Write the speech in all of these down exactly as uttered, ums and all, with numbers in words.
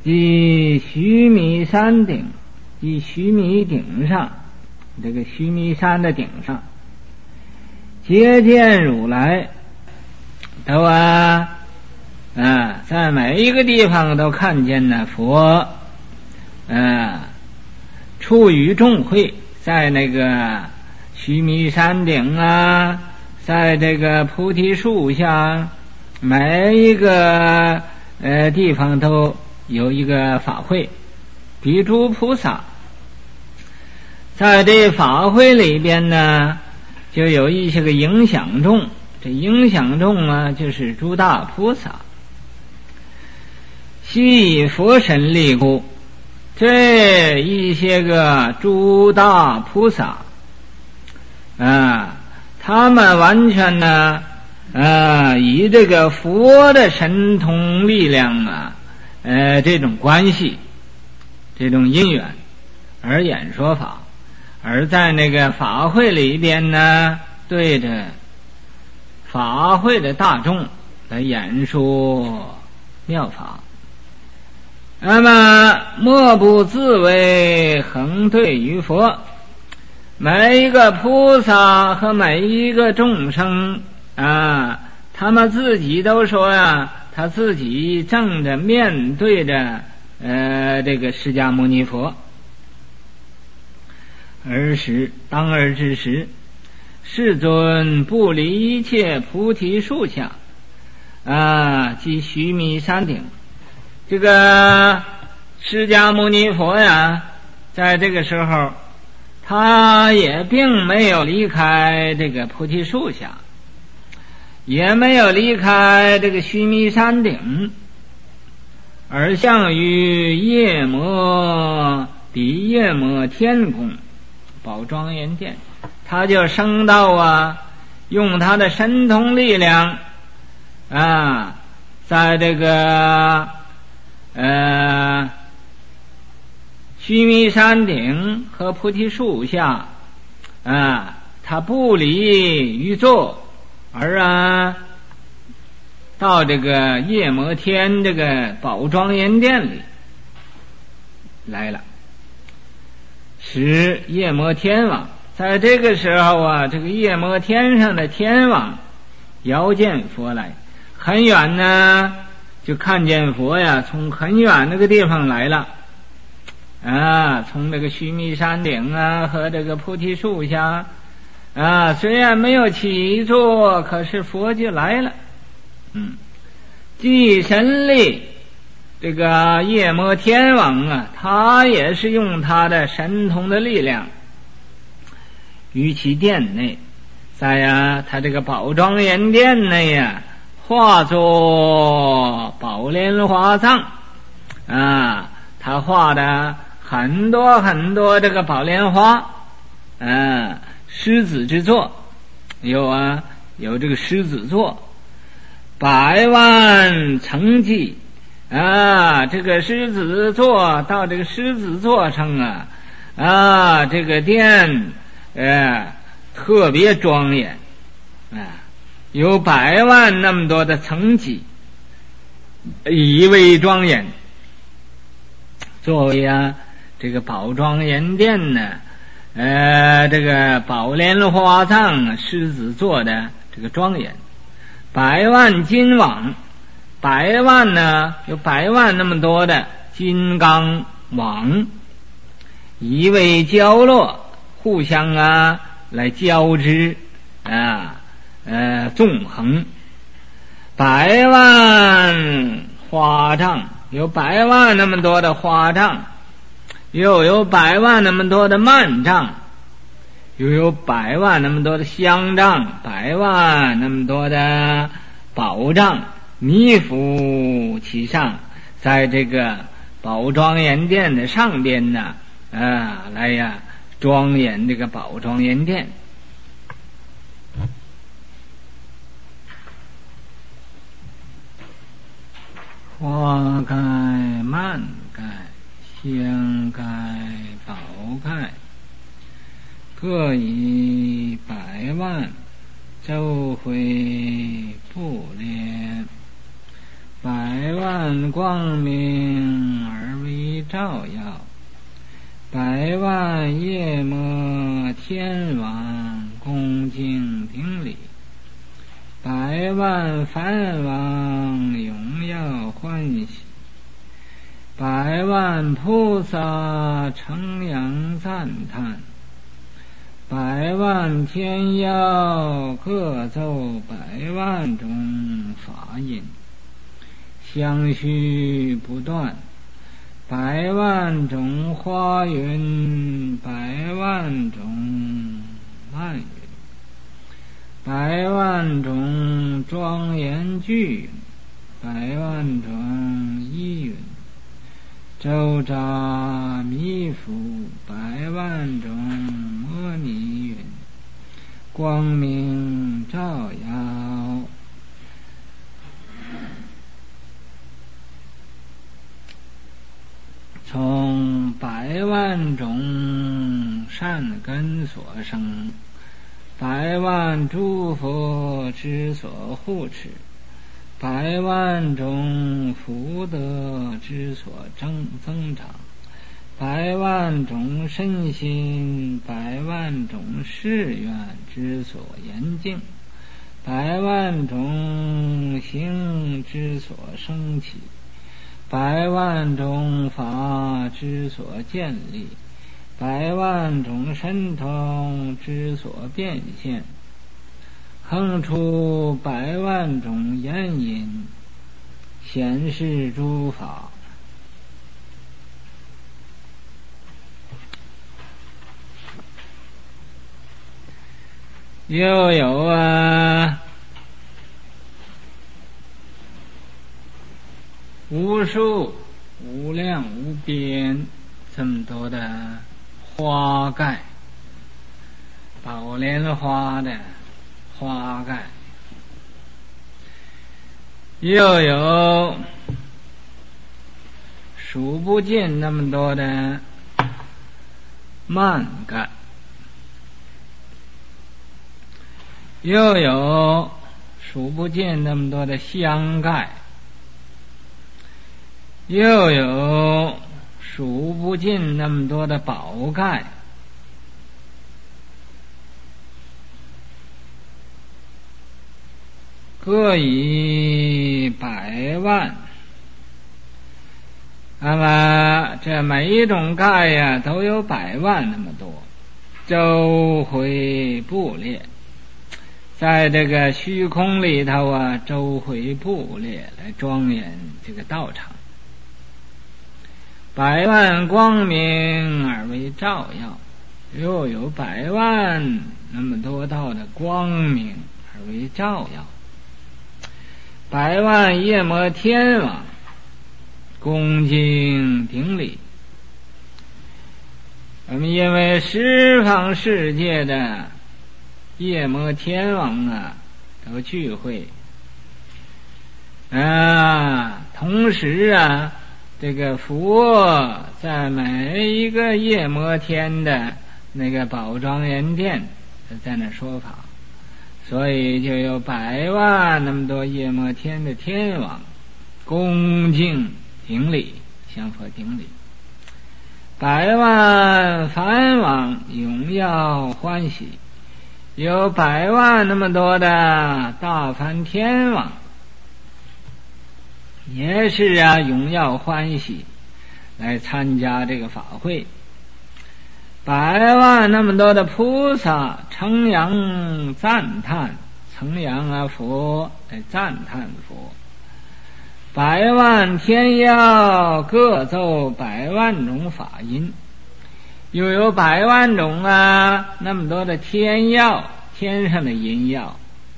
即须弥山顶，即须弥顶上，这个须弥山的顶上，皆见如来，都啊啊，在每一个地方都看见呢佛，啊，处于众会，在那个须弥山顶啊，在这个菩提树下，每一个呃地方都有一个法会，比诸菩萨，在这法会里边呢，就有一些个影响众，这影响众啊，就是诸大菩萨。悉以佛神力故，这一些个诸大菩萨啊，他们完全呢啊，以这个佛的神通力量啊，呃，这种关系，这种因缘而演说法，而在那个法会里边呢，对着法会的大众来演说妙法。那么莫不自为恒对于佛，每一个菩萨和每一个众生啊，他们自己都说呀、啊，他自己正着面对着呃这个释迦牟尼佛。尔时当尔之时，世尊不离一切菩提树下啊，即须弥山顶。这个释迦牟尼佛呀，在这个时候他也并没有离开这个菩提树下，也没有离开这个须弥山顶，而向于夜摩比夜摩天宫宝庄严殿，他就升到啊，用他的神通力量啊，在这个呃须弥山顶和菩提树下啊，他不离于座，而啊到这个夜摩天这个宝庄严殿里来了，使夜摩天王。在这个时候啊，这个夜摩天上的天王遥见佛来，很远呢就看见佛呀，从很远那个地方来了啊，从这个须弥山顶啊和这个菩提树下啊，虽然没有起坐，可是佛就来了。嗯，即神力，这个夜摩天王啊，他也是用他的神通的力量，于其殿内，在呀他这个宝庄严殿内呀，化作宝莲花藏啊，他画的很多很多这个宝莲花啊，狮子之座有啊，有这个狮子座，百万层级啊，这个狮子座到这个狮子座上啊啊，这个殿呃特别庄严啊，有百万那么多的层级，以为庄严。作为啊这个宝庄严殿呢，呃这个宝莲花藏狮子座的这个庄严，百万金网，百万呢有百万那么多的金刚网，以为交落，互相啊来交织啊呃纵横，百万花杖，有百万那么多的花杖，又有百万那么多的幔杖，又有百万那么多的香杖，百万那么多的宝杖，弥伏其上，在这个宝庄严殿的上边呢啊来呀庄严这个宝庄严殿。花盖蔓盖香盖宝盖，各以百万周回不连，百万光明而照耀，百万夜摩天王恭敬顶礼，百万梵王荣耀欢喜，百万菩萨称扬赞叹，百万天妖各奏百万种法音，相续不断，百万种花云，百万种漫云，百万种庄严句云，百万种依云，周匝弥福，百万种摩尼云，光明照耀，从百万种善根所生，百万诸佛之所护持，百万种福德之所增增长，百万种身心，百万种誓愿之所严净，百万种行之所升起，百万种法之所建立，百万种神通之所变现，哼出百万种言音，显示诸法。又有啊无数无量无边这么多的花盖，宝莲花的花盖，又有数不尽那么多的蔓盖，又有数不尽那么多的香盖，又有数不尽那么多的宝盖，各以百万。那么这每一种盖呀都有百万那么多，周回布列，在这个虚空里头啊，周回布列来庄严这个道场，百万光明而为照耀，又有百万那么多道的光明而为照耀，百万夜摩天王恭敬顶礼。我们因为十方世界的夜摩天王啊都聚会啊，同时啊这个佛在每一个夜摩天的那个宝庄严殿在那说法，所以就有百万那么多夜摩天的天王恭敬顶礼，向佛顶礼，百万梵王荣耀欢喜，有百万那么多的大梵天王也是啊荣耀欢喜来参加这个法会，百万那么多的菩萨称扬赞叹，称扬啊佛来赞叹佛，百万天妖各奏百万种法音，又有百万种啊那么多的天药，天上的音药，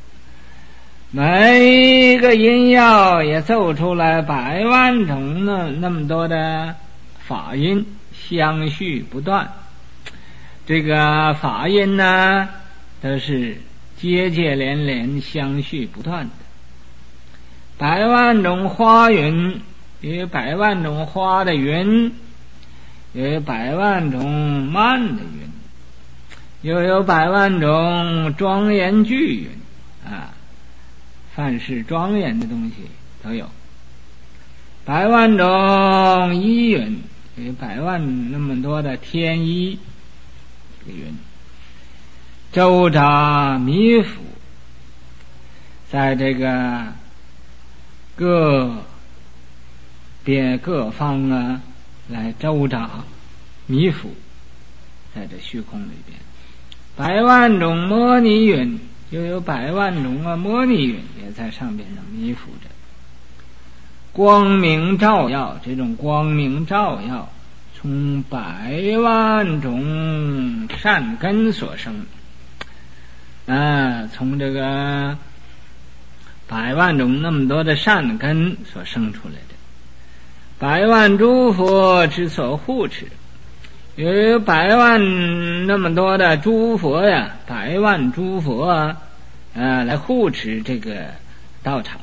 每一个音药也奏出来百万种呢那么多的法音，相续不断。这个法音呢都是接接连连相续不断的，百万种花云，也有百万种花的云，也有百万种蔓的云，又有百万种庄严句云啊，凡是庄严的东西都有，百万种依云， 有百万那么多的天衣，这个云周匝弥辅，在这个各别各方啊来周匝弥辅，在这虚空里边，百万种摩尼云，又有百万种啊摩尼云也在上边上弥辅着，光明照耀，这种光明照耀从百万种善根所生啊，从这个百万种那么多的善根所生出来的，百万诸佛之所护持，有百万那么多的诸佛呀，百万诸佛啊，啊来护持这个道场，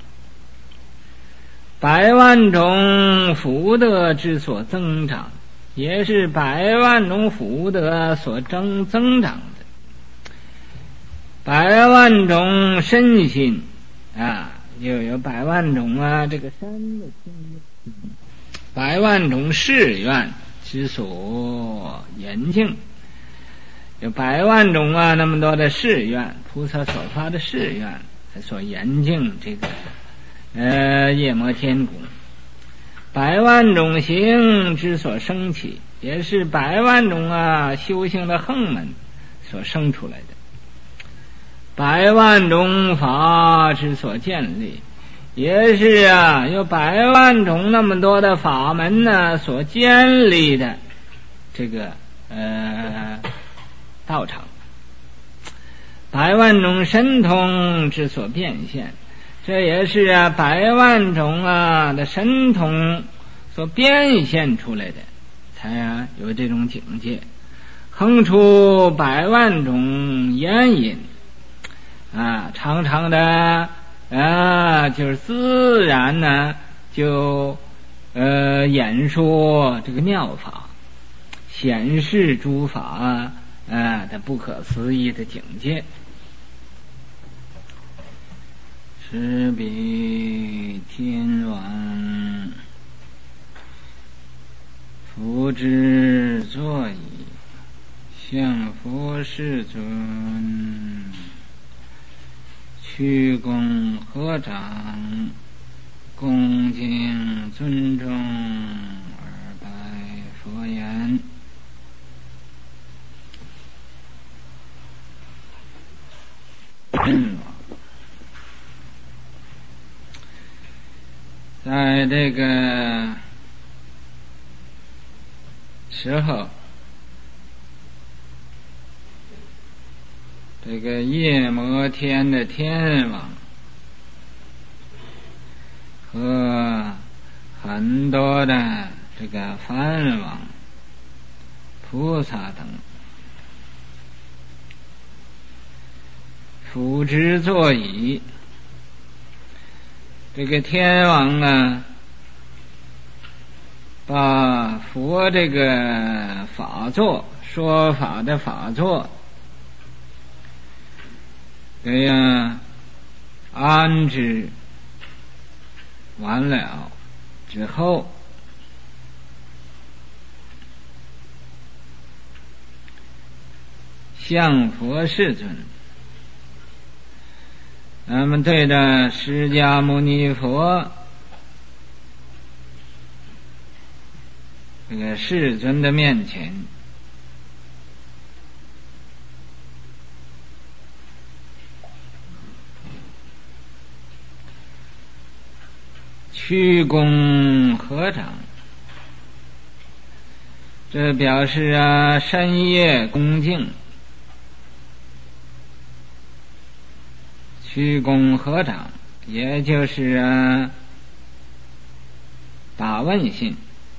百万种福德之所增长，也是百万种福德所增增长的，百万种身心啊，又有百万种啊这个山的心，百万种誓愿之所严净，有百万种啊那么多的誓愿，菩萨所发的誓愿所严净这个呃夜摩天宫，百万种行之所生起，也是百万种啊修行的横门所生出来的，百万种法之所建立，也是啊有百万种那么多的法门呢所建立的这个呃道场，百万种神通之所变现，这也是啊百万种啊的神通所变现出来的，才啊有这种境界，横出百万种言引啊，常常的啊就是自然呢就呃演说这个妙法，显示诸法啊啊的不可思议的境界。持彼天王福之座椅，向佛世尊屈躬合掌，恭敬尊重而拜佛言：在这个时候，这个夜摩天的天王和很多的这个梵王、菩萨等辅之座椅，这个天王啊把佛这个法座，说法的法座给呀安置完了之后，向佛世尊，那么对着释迦牟尼佛这个世尊的面前屈躬合掌，这表示啊深夜恭敬，屈躬合掌也就是啊打问信，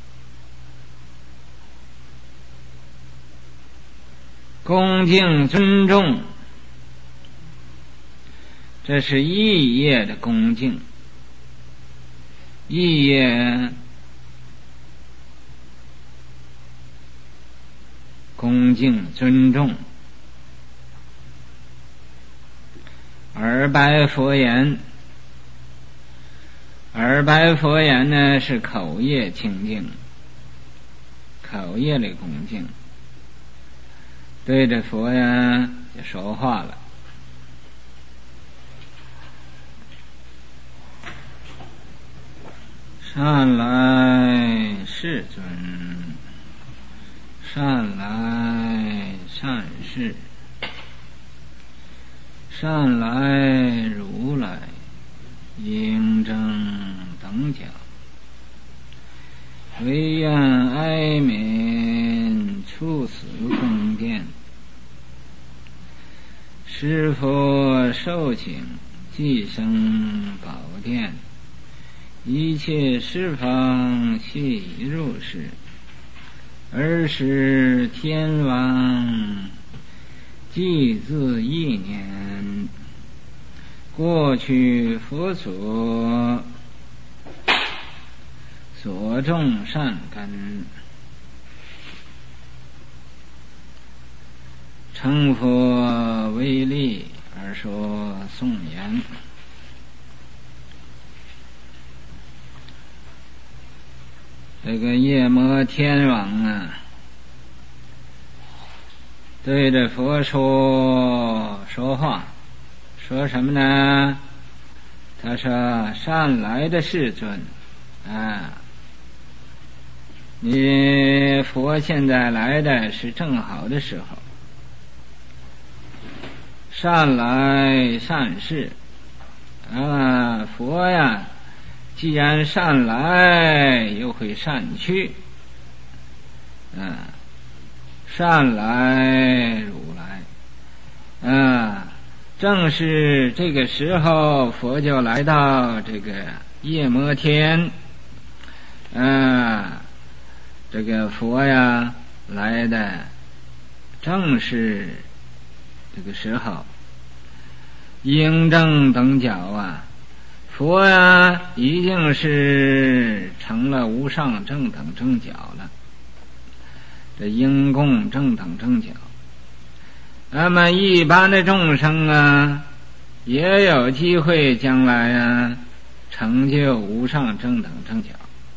恭敬尊重，这是意业的恭敬，意业恭敬尊重，而白佛言，而白佛言呢是口业清净， 口业里恭敬，对着佛呀就说话了。善来世尊，善来善士，善来如来，应正等觉，唯愿哀悯处死宫殿，师佛受请寄生宝殿，一切十方悉入世，尔时天王即自一年，过去佛所所种善根，成佛为力而说颂言。这个夜摩天王啊，对着佛说说话，说什么呢？他说：善来的世尊啊，你佛现在来的是正好的时候，善来善事啊，佛呀既然善来又会善去啊，善来如来啊，正是这个时候佛就来到这个夜摩天啊，这个佛呀来的正是这个时候，应正等觉啊，佛呀已经是成了无上正等正觉了，这应供正等正觉。那么一般的众生啊，也有机会将来啊成就无上正等正觉。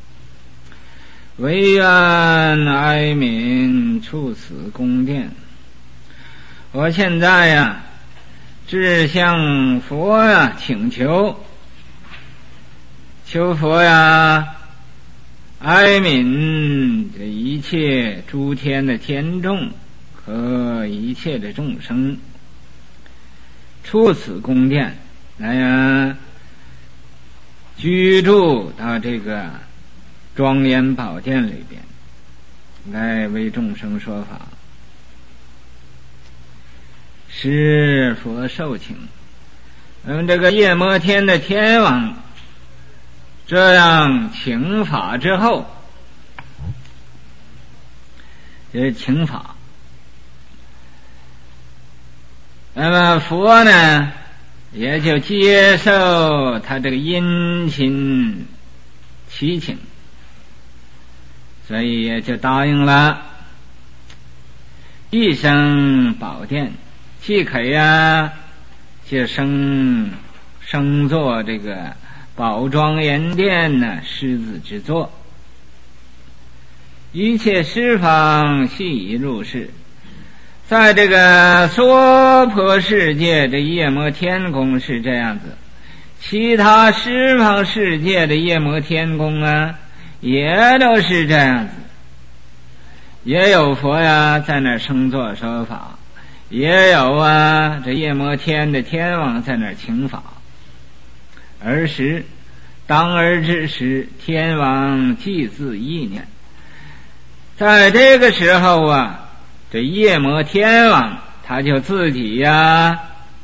唯愿哀悯处此宫殿，我现在呀只向佛呀请求，求佛呀哀悯这一切诸天的天众和一切的众生，出此宫殿来呀居住到这个庄严宝殿里边，来为众生说法。是佛受请，嗯，这个夜摩天的天王这样请法之后，这是请法。那么佛呢也就接受他这个殷勤祈请，所以也就答应了，一生宝殿，既可呀就生生作这个宝庄严殿呢狮子之作，一切十方悉已入世。在这个娑婆世界的夜摩天宫是这样子，其他十方世界的夜摩天宫啊也都是这样子，也有佛呀在那儿生作说法，也有啊这夜摩天的天王在那儿请法。尔时当儿之时，天王即自意念，在这个时候啊，这夜摩天王他就自己呀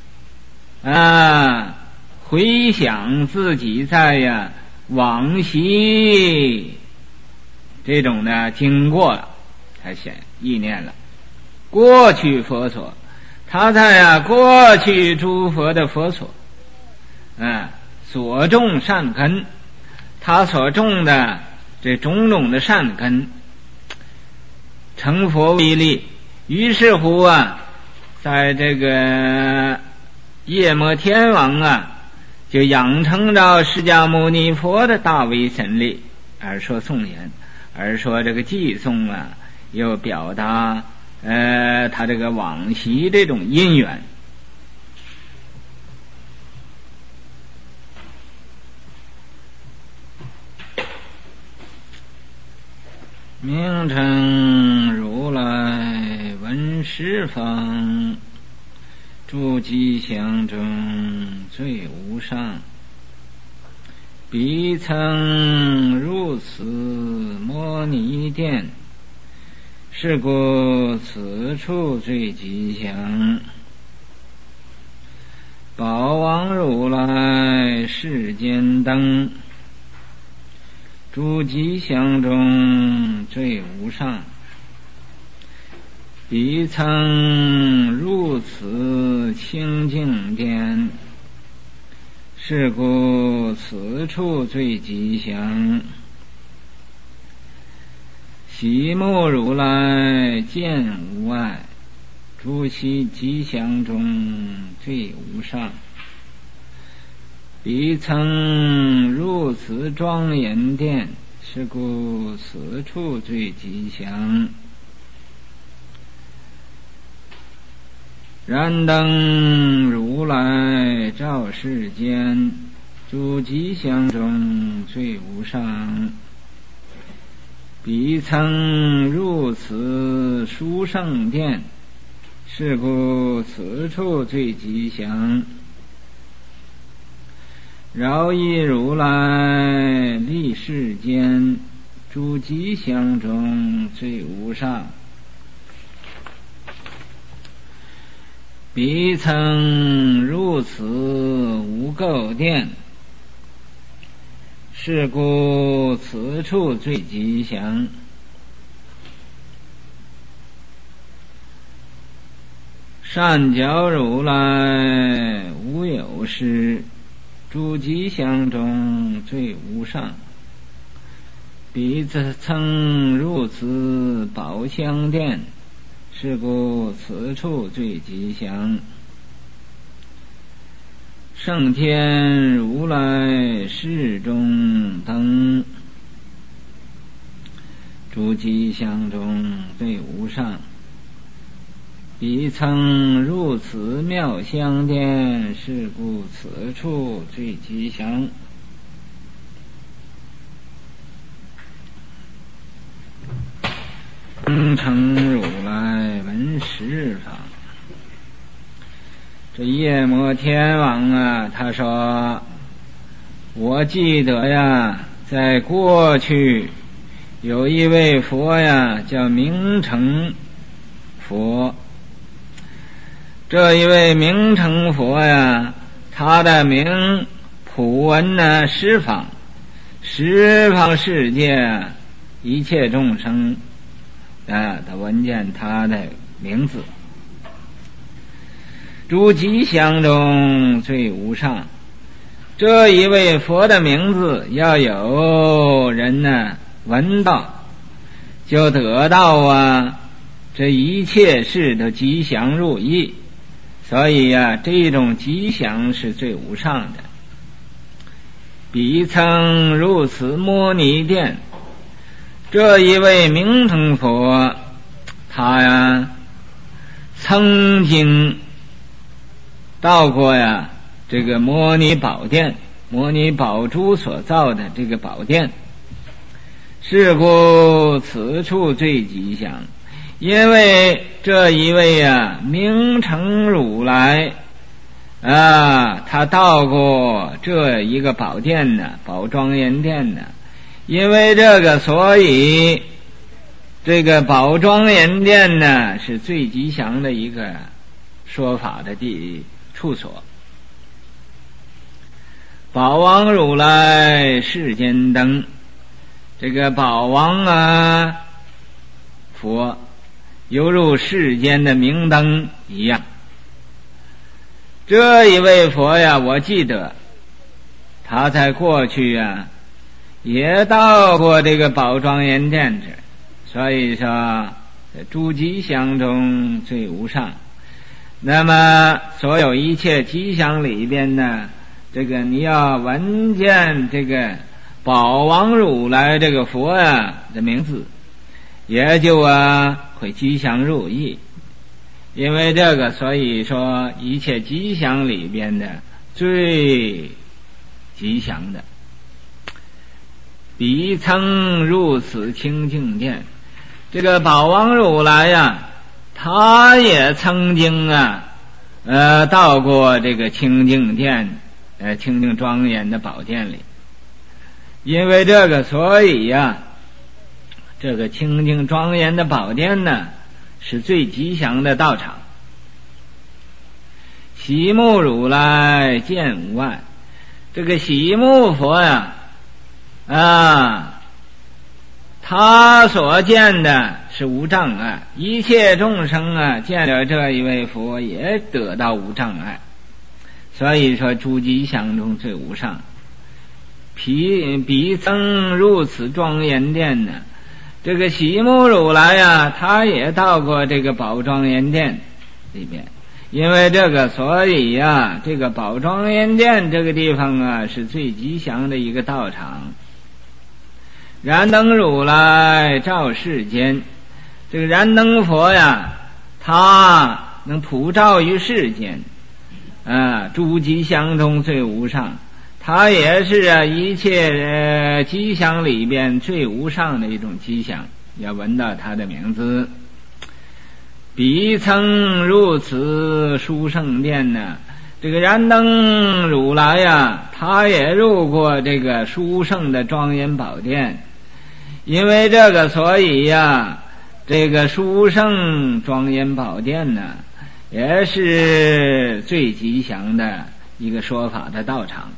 啊回想自己在呀往昔这种的经过了，他想意念了过去佛所，他在呀过去诸佛的佛所啊所种善根，他所种的这种种的善根成佛为力。于是乎啊，在这个夜摩天王啊就养成到释迦牟尼佛的大威神力而说颂言， 而说这个寄送啊，又表达呃他这个往昔这种因缘。名称如来闻十方，诸吉祥中最无上。彼曾入此摩尼殿，是故此处最吉祥。宝王如来世间灯，诸吉祥中最无上。彼曾入此清净殿，是故此处最吉祥。喜目如来见无碍，诸其吉祥中最无上。彼曾入此庄严殿，是故此处最吉祥。燃灯如来照世间，诸吉祥中最无上。彼曾入此殊胜殿，是故此处最吉祥。饶益如来立世间，诸吉祥中最无上。彼曾入此无垢殿，是故此处最吉祥。善教如来无有失，诸吉祥中最无上。彼曾入此宝香殿，是故此处最吉祥。圣天如来世中灯，诸吉祥中最无上。彼曾入此妙香殿，是故此处最吉祥。名称如来闻十方。这夜摩天王啊，他说我记得呀，在过去有一位佛呀，叫明成佛。这一位明成佛呀，他的名普闻呢十方，十方世界一切众生啊，他闻见他的名字。诸吉祥中最无上。这一位佛的名字要有人呢闻到，就得到啊这一切事的吉祥如意。所以呀、啊，这种吉祥是最无上的。彼曾入此摩尼殿，这一位明成佛，他呀曾经到过呀这个摩尼宝殿，摩尼宝珠所造的这个宝殿，是故此处最吉祥。因为这一位啊明成如来啊，他到过这一个宝殿呢，宝庄严殿呢。因为这个，所以这个宝庄严殿呢是最吉祥的一个说法的地处所。宝王如来世间灯，这个宝王啊佛犹如世间的明灯一样。这一位佛呀，我记得他在过去啊也到过这个宝庄严殿这，所以说诸吉祥中最无上。那么所有一切吉祥里边呢，这个你要闻见这个宝王如来这个佛呀的名字，也就啊会吉祥如意。因为这个，所以说一切吉祥里边的最吉祥的，彼曾入此清净殿。这个宝王如来呀，他也曾经啊，呃，到过这个清净殿，呃，清净庄严的宝殿里。因为这个，所以呀，这个清净庄严的宝殿呢，是最吉祥的道场。喜目如来见无碍，这个喜目佛呀，啊，他所见的是无障碍，一切众生啊见了这一位佛也得到无障碍，所以说诸吉祥中最无上。彼彼曾入此庄严殿呢，这个喜目如来呀，他也到过这个宝庄严殿里边。因为这个，所以呀，这个宝庄严殿这个地方啊，是最吉祥的一个道场。燃灯如来照世间，这个燃灯佛呀，他能普照于世间，啊，诸吉祥中最无上。它也是啊一切呃吉祥里边最无上的一种吉祥，要闻到它的名字。彼曾入此殊胜殿呢，这个燃灯如来呀，他也入过这个殊胜的庄严宝殿。因为这个，所以呀，这个殊胜庄严宝殿呢，也是最吉祥的一个说法的道场。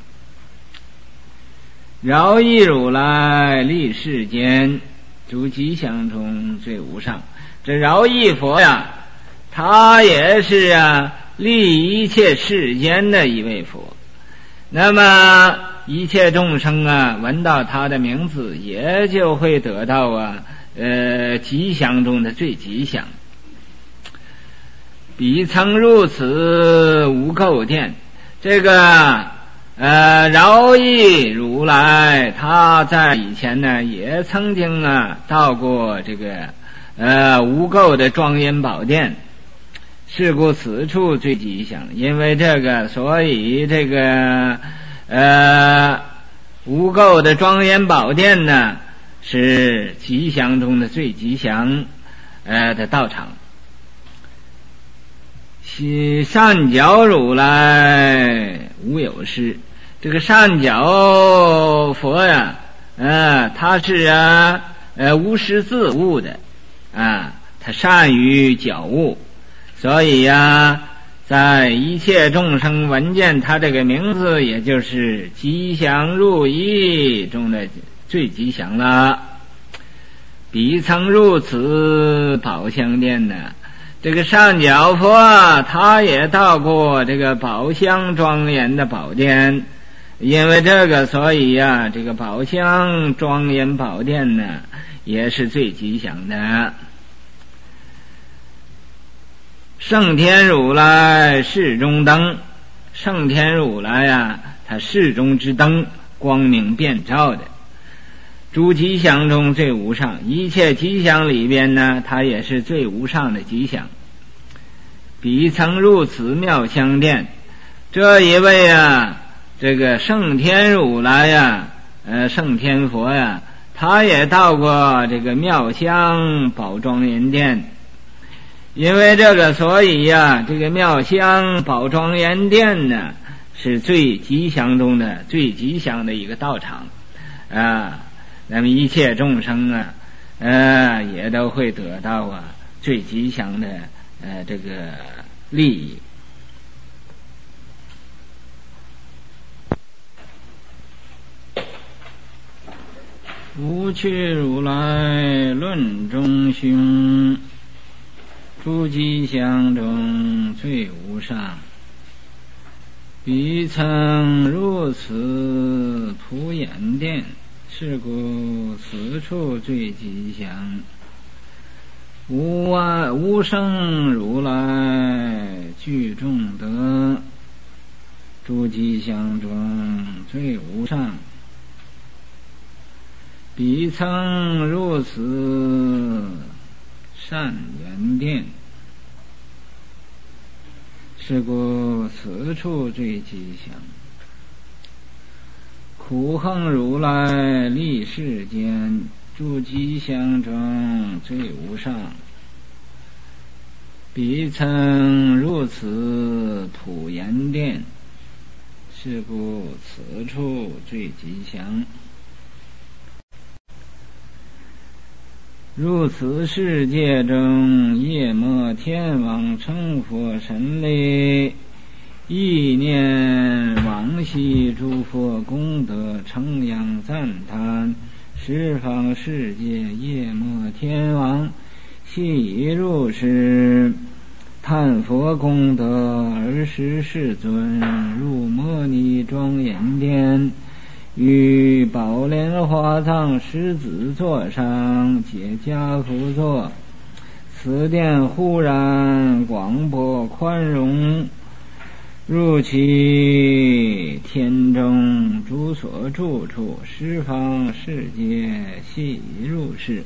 饶益如来立世间，诸吉祥中最无上。这饶益佛呀，他也是啊立一切世间的一位佛。那么一切众生啊闻到他的名字，也就会得到啊呃吉祥中的最吉祥。彼曾入此无垢殿，这个呃，饶益如来，他在以前呢，也曾经啊到过这个呃无垢的庄严宝殿。是故此处最吉祥，因为这个，所以这个呃无垢的庄严宝殿呢，是吉祥中的最吉祥呃的道场。善角如来无有失，这个善角佛呀，呃，他是啊，呃，无师自悟的，啊，他善于觉悟，所以呀，在一切众生闻见他这个名字，也就是吉祥如意中的最吉祥了。彼曾入此宝香殿呢。这个善角佛啊，他也到过这个宝香庄严的宝殿。因为这个，所以呀、啊，这个宝香庄严宝殿呢，也是最吉祥的。圣天如来室中灯，圣天如来啊，他室中之灯，光明遍照的，诸吉祥中最无上。一切吉祥里边呢，它也是最无上的吉祥。彼曾入此妙香殿，这一位啊，这个圣天如来呀，呃，圣天佛呀，他也到过这个妙香宝庄严殿。因为这个，所以呀，这个妙香宝庄严殿呢，是最吉祥中的最吉祥的一个道场啊。那么一切众生啊，呃，也都会得到啊最吉祥的呃这个利益。无趣如来论中凶，诸吉祥中最无上。彼曾入此普眼殿，是故此处最吉祥。无爱无生如来具众德，诸吉祥中最无上。 彼曾如此善缘殿，是故此处最吉祥。苦行如来立世间，诸吉祥中最无上。彼曾如此普贤殿，是故此处最吉祥。如此世界中，夜摩天王成佛神力，意念往昔诸佛功德，称扬赞叹十方世界夜摩天王，悉以如是叹佛功德，而使世尊入摩尼庄严殿，于宝莲华藏狮子座上解迦趺坐。此殿忽然广博宽容，入其天中诸所住处，十方世界悉以如是。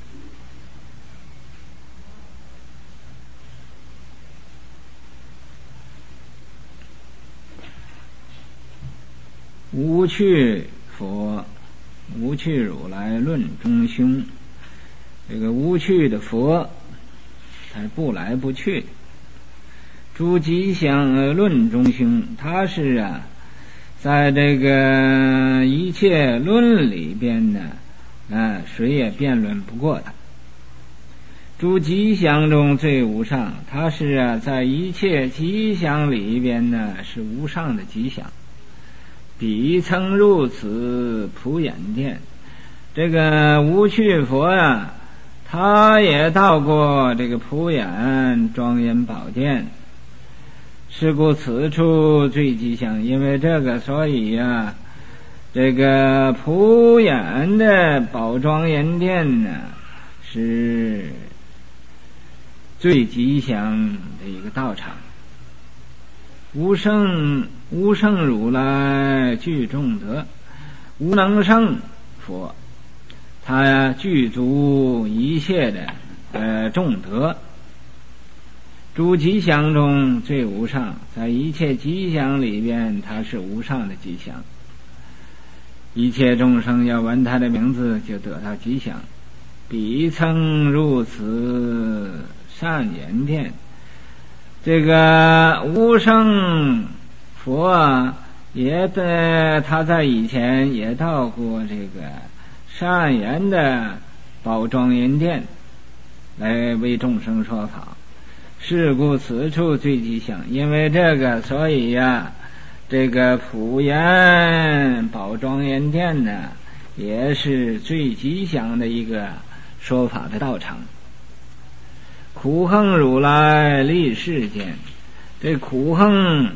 无趣佛，无趣如来论中凶。这个无趣的佛，他是不来不去的。诸吉祥呃论中凶，他是啊，在这个一切论里边呢，啊，谁也辩论不过他。诸吉祥中最无上，他是啊，在一切吉祥里边呢，是无上的吉祥。彼曾入此普贤殿，这个无趣佛啊，他也到过这个普贤庄严宝殿，是故此处最吉祥。因为这个，所以呀、啊，这个普贤的宝庄严殿呢，是最吉祥的一个道场。无圣无圣如来具众德，无能胜佛，他呀具足一切的呃众德。诸吉祥中最无上，在一切吉祥里边，他是无上的吉祥。一切众生要闻他的名字，就得到吉祥。彼曾入此善言殿，这个无生佛啊，也在他在以前也到过这个善言的宝庄严殿，来为众生说法。是故此处最吉祥。因为这个，所以呀、啊，这个普贤宝庄严殿呢，也是最吉祥的一个说法的道场。苦行如来立世间，这苦行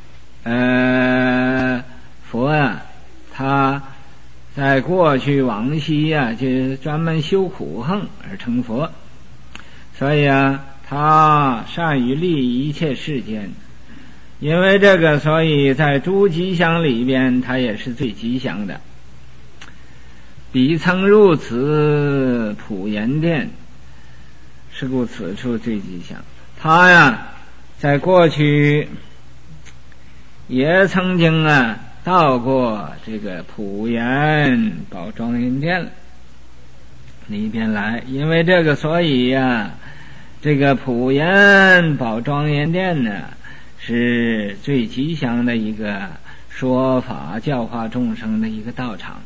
呃佛啊，他在过去往昔啊，就是专门修苦行而成佛，所以啊，他善于利一切世间。因为这个，所以在诸吉祥里边，他也是最吉祥的。彼曾入此普贤殿，是故此处最吉祥。他呀，在过去也曾经啊到过这个普贤宝庄严殿里边来。因为这个，所以呀、啊，这个普贤宝庄严殿呢，是最吉祥的一个说法，教化众生的一个道场。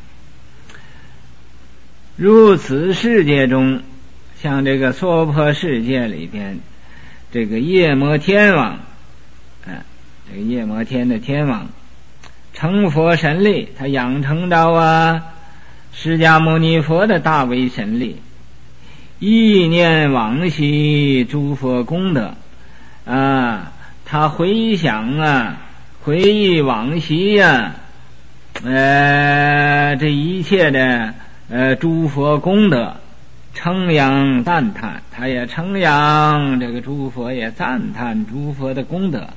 如此世界中，像这个娑婆世界里边，这个夜摩天王，啊，这个夜摩天的天王成佛神力，他养成到啊释迦牟尼佛的大威神力，意念往昔诸佛功德啊，他回想啊，回忆往昔呀、啊，呃，这一切的呃诸佛功德，称扬赞叹，他也称扬这个诸佛，也赞叹诸佛的功德。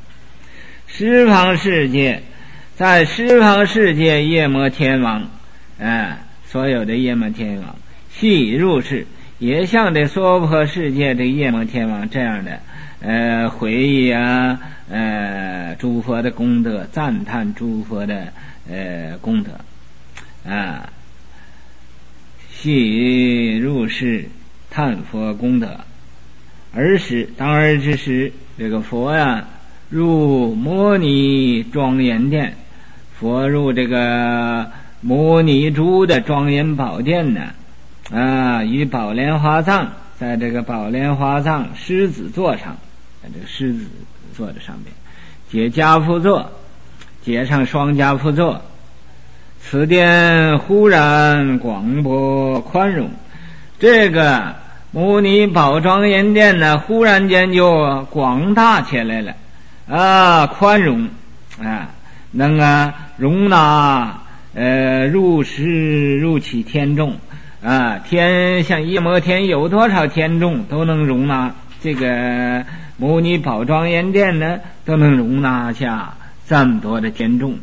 十方世界，在十方世界夜摩天王，呃， 所有的夜摩天王，悉以入世，也像这娑婆世界这夜摩天王这样的呃回忆啊，呃诸佛的功德，赞叹诸佛的呃功德啊，悉以入世叹佛功德。尔时当尔之时，这个佛呀入摩尼庄严殿，佛入这个摩尼珠的庄严宝殿呢，啊，与宝莲花藏，在这个宝莲花藏狮子座上，在这个狮子座的上面，解家父座，解上双家父座。此殿忽然广博宽容，这个摩尼宝庄严殿呢，忽然间就广大起来了啊，宽容啊，能啊容纳呃入世入起天众啊，天像夜摩天有多少天众都能容纳，这个摩尼宝庄严殿呢都能容纳下这么多的天众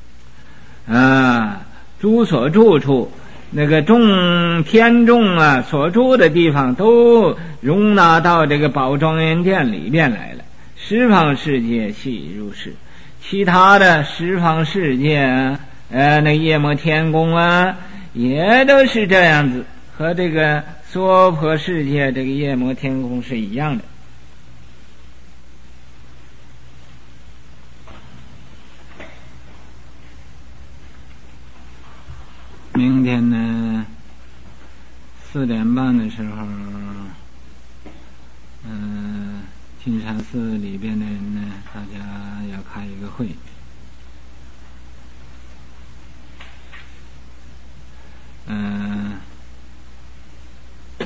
啊，诸所住处。那个众天众啊所住的地方都容纳到这个宝庄严殿里边来了。十方世界悉入世，其他的十方世界啊，呃，那夜摩天宫啊，也都是这样子，和这个娑婆世界这个夜摩天宫是一样的。明天呢，四点半的时候，嗯、呃，金山寺里边的人呢，大家要开一个会。嗯、呃，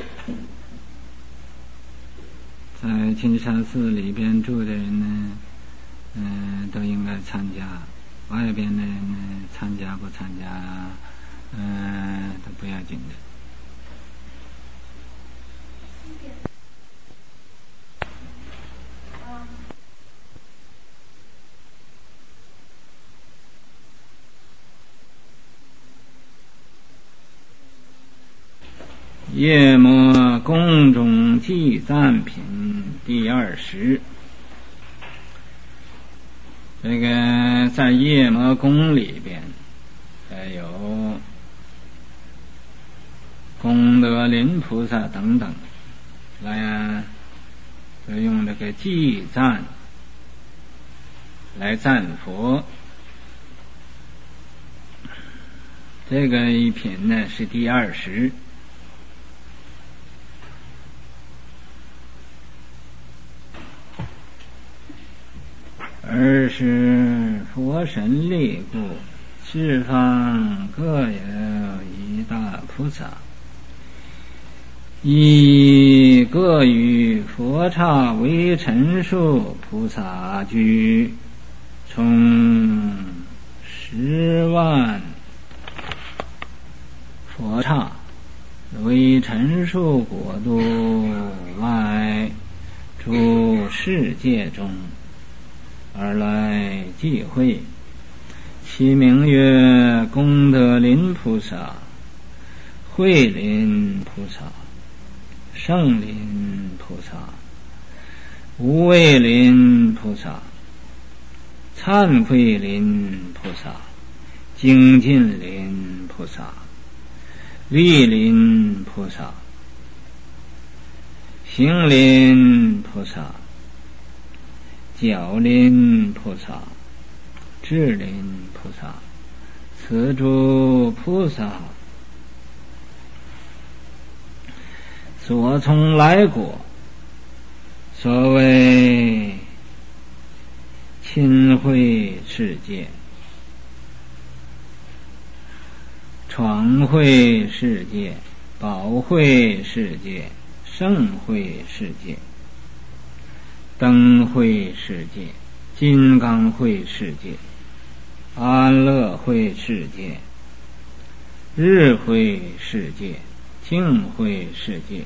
在金山寺里边住的人呢，嗯、呃，都应该参加。外边的人呢，参加不参加？嗯，都不要紧的。夜摩宫中祭赞品第二十。这个在夜摩宫里边，还有功德林菩萨等等来呀，就用这个祭赞来赞佛。这个一品呢是第二十。二是佛神力故，四方各有一大菩萨，以各与佛刹为陈述菩萨居，从十万佛刹为陈述国度外诸世界中而来际会，其名曰功德林菩萨、慧林菩萨、圣林菩萨、无畏林菩萨、忏悔林菩萨、精进林菩萨、莅林菩萨、行林菩萨、角林菩萨、智林菩萨，此诸菩萨所从来果，所谓亲会世界、传会世界、宝会世界、圣会世界、灯会世界、金刚会世界、安乐会世界、日会世界、净会世界、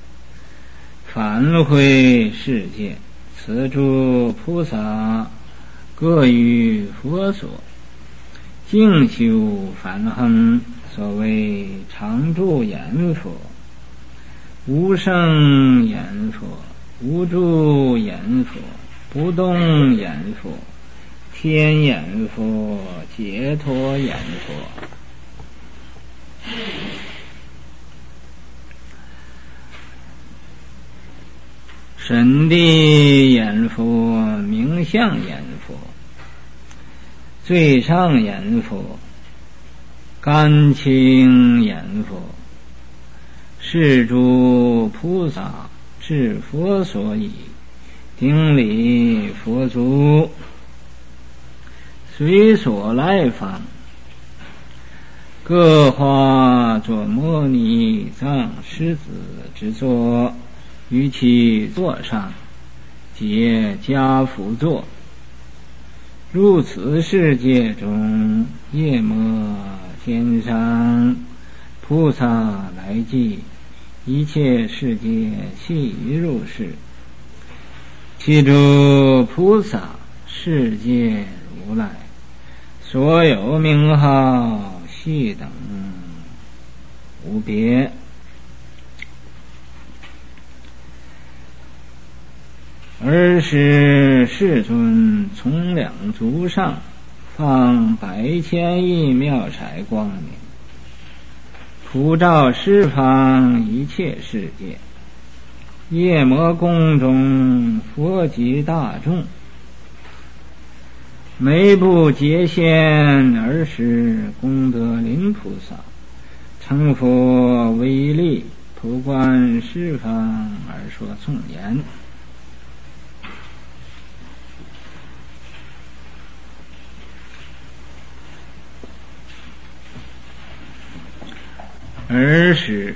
梵会世界，此诸菩萨各于佛所， 静修梵行，所谓常住言佛，无生言佛，无住言佛，不动言佛，天言佛，解脱言佛。神地言佛，名相言佛，最上言佛，甘清言佛，是诸菩萨至佛所以，顶礼佛足，随所来访，各化作摩尼藏狮子之座，于其座上皆加福座。如此世界中，夜摩天上菩萨来济，一切世界悉如是。其诸菩萨世界如来，所有名号悉等无别。尔时世尊从两足上放百千亿妙彩光明，普照十方一切世界。夜摩宫中佛及大众，每不结限，而是功德林菩萨成佛威力，普观十方而说颂言。尔时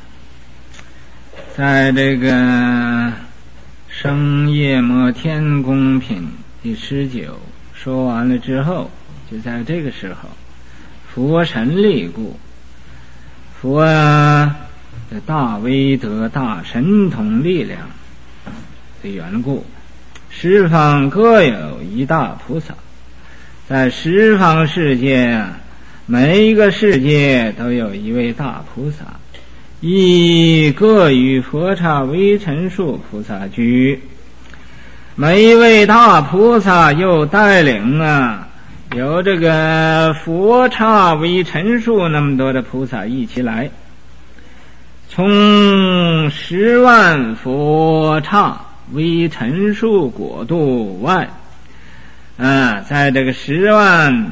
在这个生夜摩天宫品第十九说完了之后，就在这个时候，佛神力故，佛的大威德大神通力量的缘故，十方各有一大菩萨，在十方世界，每一个世界都有一位大菩萨，以各与佛刹微尘数菩萨居。每一位大菩萨又带领啊，有这个佛刹微尘数那么多的菩萨一起来，从十万佛刹微尘数国度外啊，在这个十万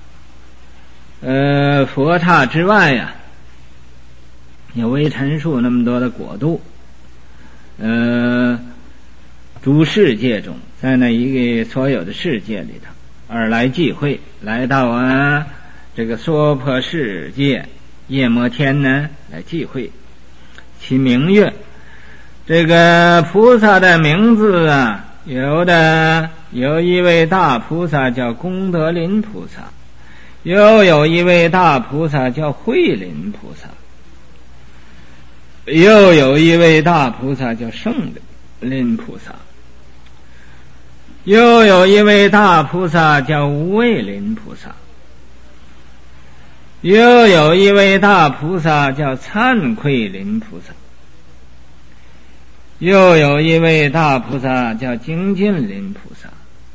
呃佛刹之外呀、啊，有微尘数那么多的国度，呃诸世界中，在那一个所有的世界里头而来聚会，来到啊这个娑婆世界夜摩天呢来聚会。其名曰，这个菩萨的名字啊，有的有一位大菩萨叫功德林菩萨，又有一位大菩萨叫慧林菩萨，又有一位大菩萨叫圣林菩萨，又有一位大菩萨叫无畏林菩萨，又有一位大菩萨叫惭愧林菩萨，又有一位大菩萨叫精进林菩萨，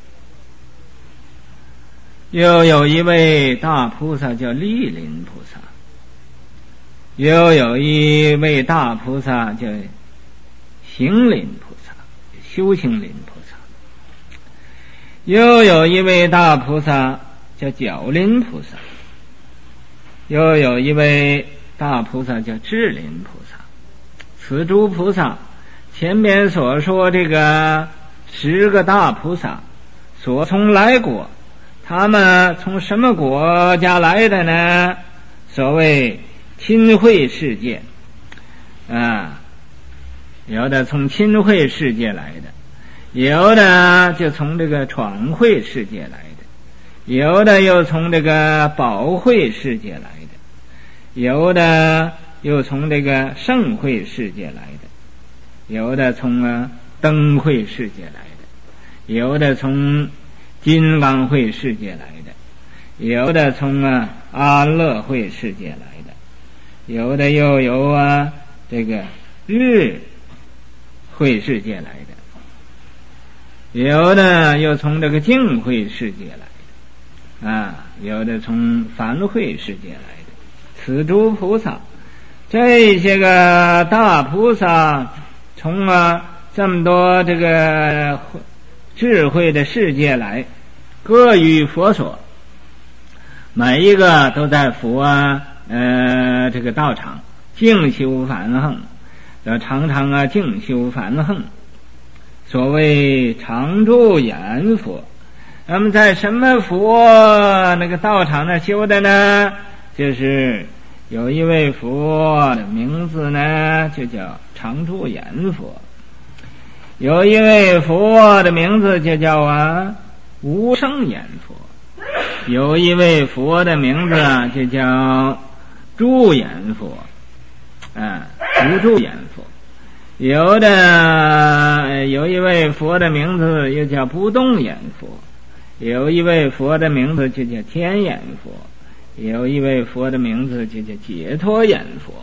又有一位大菩萨叫力林菩萨，又有一位大菩萨叫行林菩萨，修行林菩萨，又有一位大菩萨叫角林菩萨，又有一位大菩萨叫智林菩萨。此诸菩萨前面所说这个十个大菩萨所从来国，他们从什么国家来的呢？所谓亲会世界啊，有的从亲会世界来的，有的就从这个闯会世界来的，有的又从这个宝会世界来的，有的又从这个圣会世界来的，有的从啊灯会世界来的，有的从金刚会世界来的， 有的从啊安乐会世界来的，有的又有啊这个日会世界来的，有的又从这个净会世界来的啊，有的从凡会世界来的。此诸菩萨，这些个大菩萨从啊这么多这个智慧的世界来，各于佛所，每一个都在佛啊呃这个道场静修梵行，要常常啊静修梵行，所谓常住眼佛。那么在什么佛那个道场那修的呢？就是有一位佛的名字呢就叫常住眼佛，有一位佛的名字就叫啊无生眼佛，有一位佛的名字啊就叫住眼佛啊无住眼佛，有的有一位佛的名字又叫不动眼佛，有一位佛的名字就叫天眼佛，有一位佛的名字就叫解脱眼佛，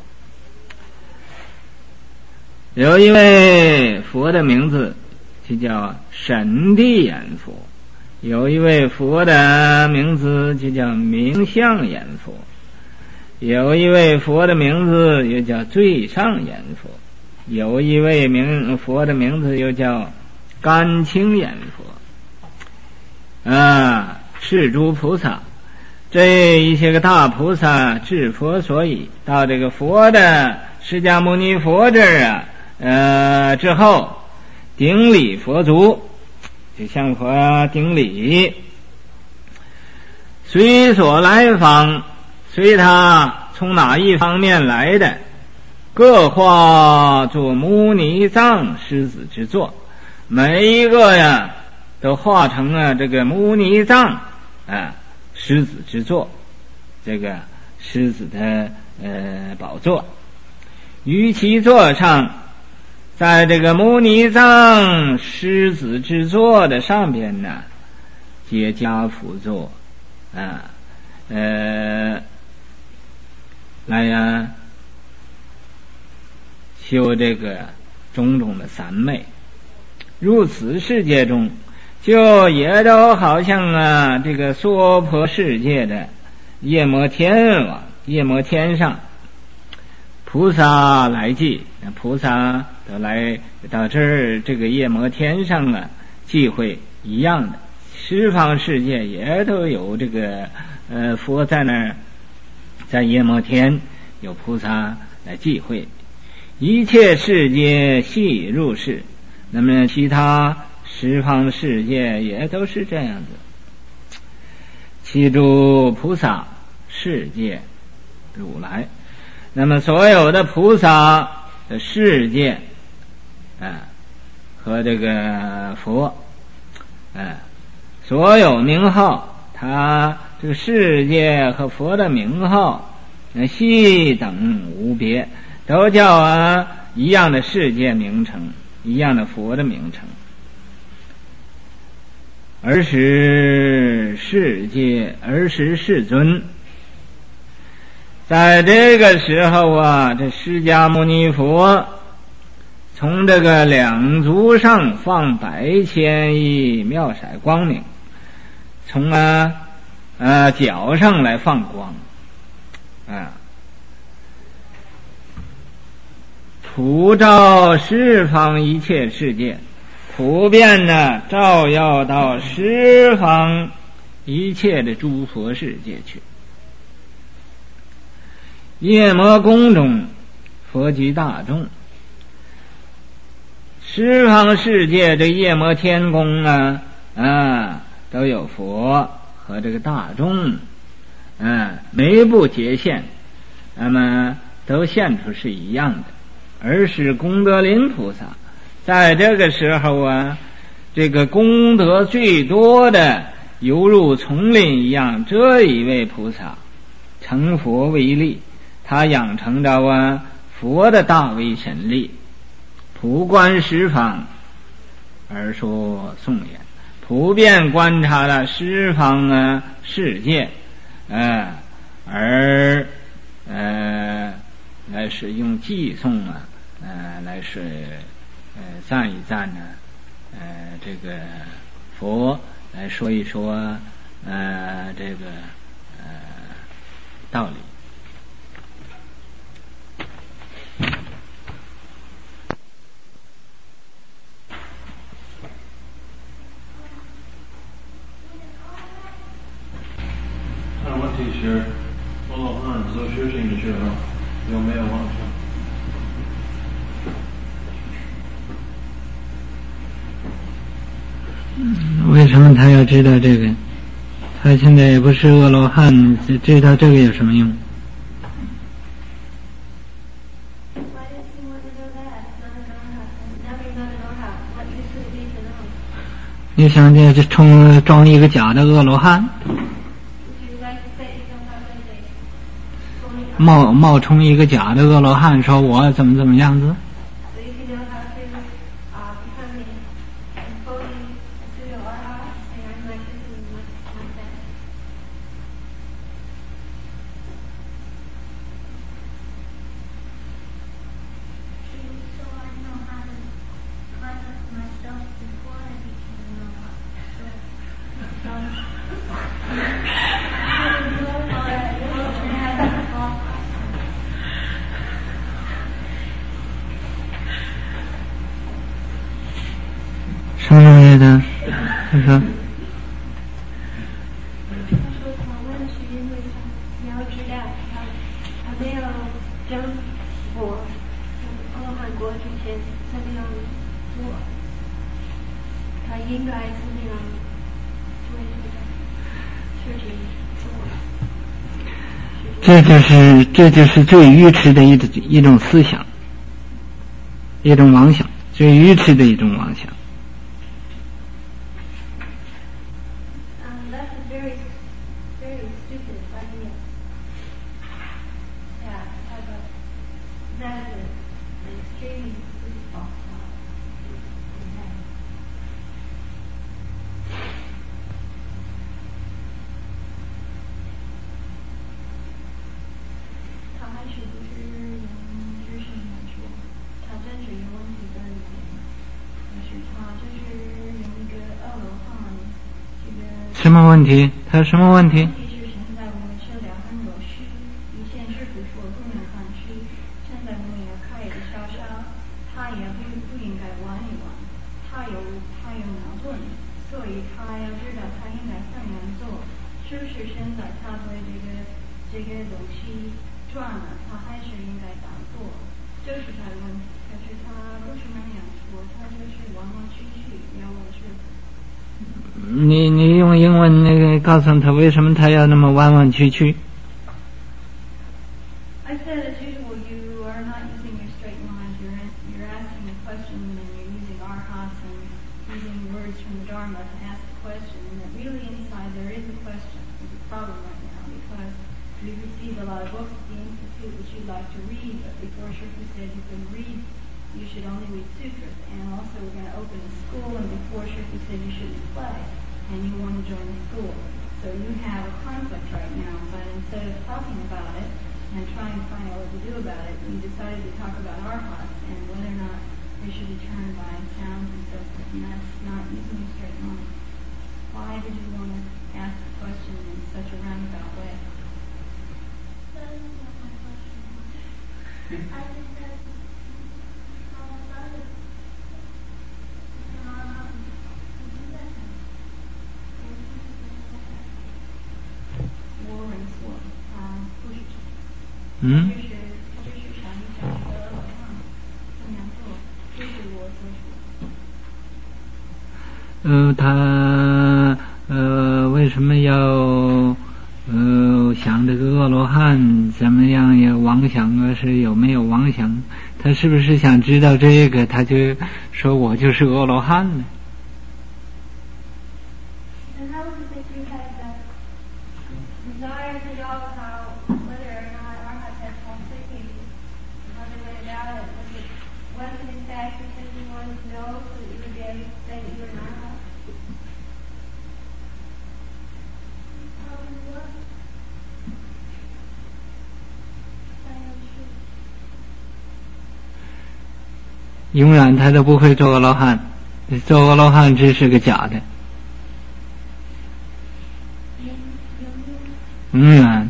有一位佛的名字就叫神地眼佛，有一位佛的名字就叫明相眼佛，有一位佛的名字又叫最上眼佛，有一位名佛的名字又叫甘清眼佛啊。是诸菩萨，这一些个大菩萨至佛所以到这个佛的释迦牟尼佛这儿啊呃之后顶礼佛足，就向佛顶礼，随所来访，随他从哪一方面来的，各化作牟尼藏狮子之座，每一个呀都化成了这个牟尼藏啊狮子之座，这个狮子的呃宝座，于其座上，在这个牟尼藏狮子之座的上边呢，皆加辅座啊呃来呀修这个种种的三昧。入此世界中，就也都好像啊这个娑婆世界的夜摩天王夜摩天上菩萨来祭，菩萨都来到这儿这个夜摩天上啊祭会一样的，十方世界也都有这个呃佛在那儿，在夜摩天有菩萨来祭会，一切世界悉入世。那么其他十方世界也都是这样子。其诸菩萨世界如来，那么所有的菩萨的世界啊和这个佛啊所有名号，他这个世界和佛的名号悉等无别，都叫啊一样的世界名称，一样的佛的名称。而时世界，而时世尊，在这个时候啊，这释迦牟尼佛从这个两足上放百千亿妙色光明，从啊呃脚上来放光啊，普照十方一切世界，普遍呢照耀到十方一切的诸佛世界去。夜摩宫中佛及大众，十方世界这夜摩天宫啊啊都有佛和这个大众，啊没不结现，那么都现出是一样的。而是功德林菩萨在这个时候啊，这个功德最多的，犹如丛林一样，这一位菩萨成佛为力，他养成着啊佛的大威神力，普观十方而说颂言，普遍观察了十方啊世界呃，而呃来是用寄颂啊，呃来是呃赞一赞呢，呃这个佛来说一说呃这个呃道理。 看问题是阿罗汉做事情的时候有没有妄想？ 为什么他要知道这个？他现在也不是阿罗汉，知道这个有什么用？你想这这充装一个假的阿罗汉，冒冒充一个假的阿罗汉，说我怎么怎么样子？什么东西的？他说。这就是这就是最愚痴的一一种思想，一种妄想，最愚痴的一种妄想。什么问题？他什么问题？你你用英文那个告诉他为什么他要那么弯弯曲曲。嗯，呃，他呃为什么要呃想这个阿罗汉怎么样有妄想啊？是有没有妄想？他是不是想知道这个？他就说我就是阿罗汉呢？ 永远他都不会做阿罗汉，做阿罗汉只是个假的，永远。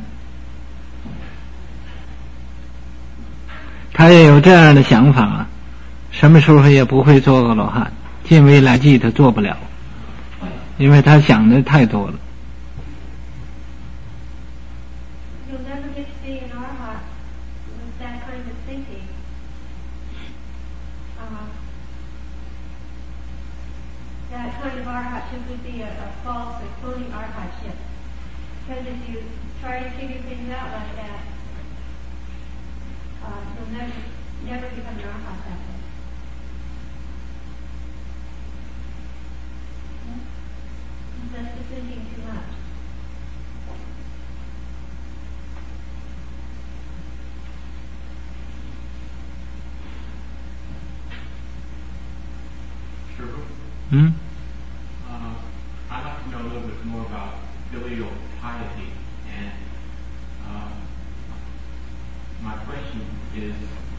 他也有这样的想法啊，什么时候也不会做阿罗汉，近未来际他做不了，因为他想的太多了。嗯。 Uh, I'd like to know a little bit more about filial piety, and uh, my question is,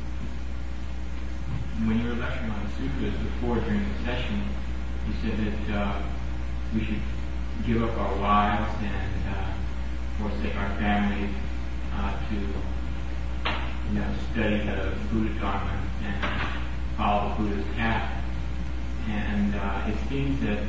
when you were lecturing on the sutras before during the session, you said that uh, we should give up our wives and uh, forsake our families uh, to, you know, study the Buddha Dharma and follow the Buddha's path. And uh, it seems that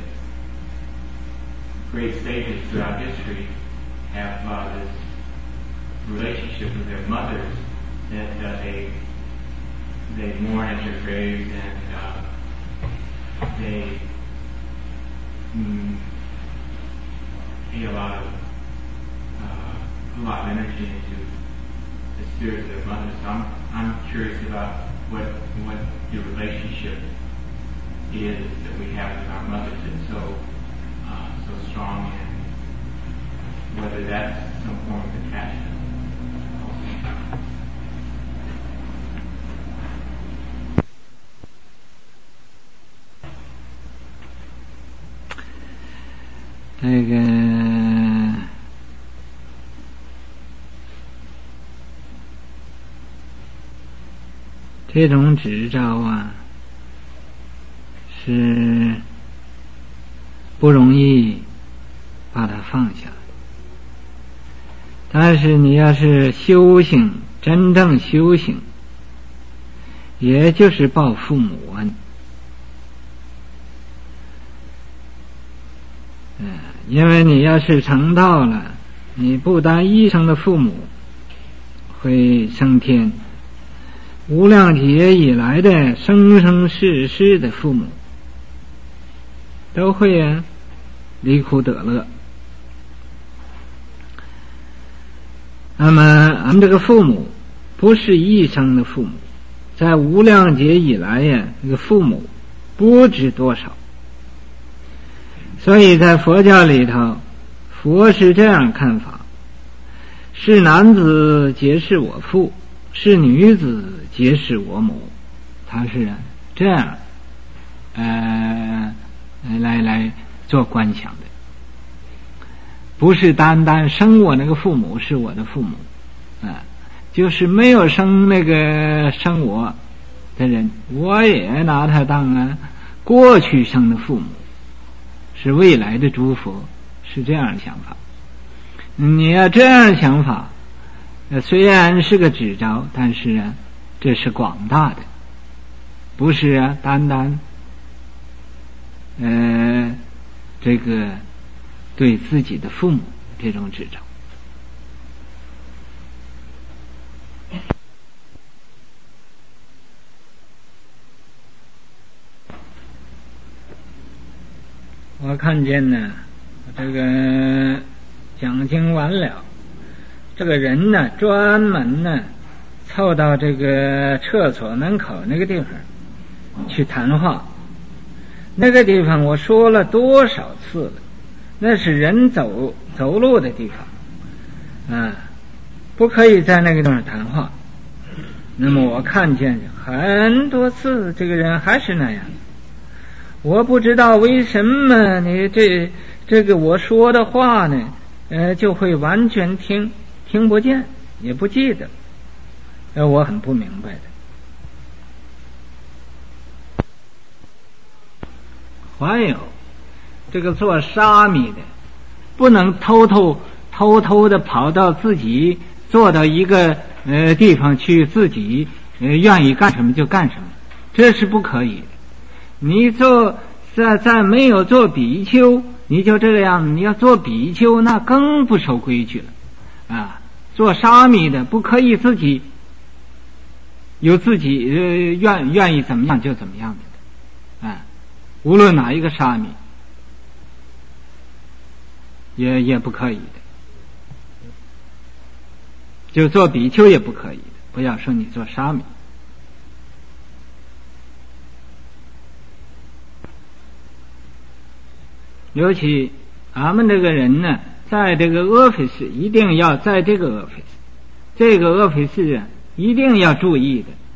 great sages throughout history have uh, this relationship with their mothers that uh, they they mourn at their graves, and uh, they mm, pay a lot of uh, a lot of energy into the spirit of their mothers. So I'm I'm curious about what what your relationship is that we have with our mothers that's so uh, so strong, and whether that's some form of attachment. 这个这种执照啊，是不容易把它放下来。但是你要是修行，真正修行，也就是报父母恩。嗯，因为你要是成道了，你不但一生的父母会升天，无量劫以来的生生世世的父母都会啊离苦得乐。那么俺们这个父母不是一生的父母，在无量劫以来呀，这个父母不知多少。所以在佛教里头，佛是这样看法：是男子皆是我父，是女子皆是我母。他是这样呃来来做观想的，不是单单生我那个父母是我的父母啊，就是没有生那个生我的人，我也拿他当啊过去生的父母，是未来的诸佛，是这样的想法。你要这样想法，虽然是个指招，但是啊，这是广大的，不是啊单单呃这个对自己的父母这种指招。我看见呢，这个讲经完了，这个人呢专门呢凑到这个厕所门口那个地方去谈话。那个地方我说了多少次了，那是人走走路的地方啊，不可以在那个地方谈话。那么我看见很多次这个人还是那样，我不知道为什么你这这个我说的话呢，呃，就会完全听听不见，也不记得，呃，我很不明白的。 还有这个做沙弥的，不能偷偷偷偷的跑到自己坐到一个呃地方去，自己呃愿意干什么就干什么，这是不可以的。你做在在没有做比丘，你就这样，你要做比丘那更不守规矩了啊！做沙弥的不可以自己有自己呃愿愿意怎么样就怎么样的啊！无论哪一个沙弥也也不可以的，就做比丘也不可以的，不要说你做沙弥。尤其俺们这个人呢，在这个阿菲斯一定要在这个阿菲斯，这个阿菲斯啊，一定要注意的。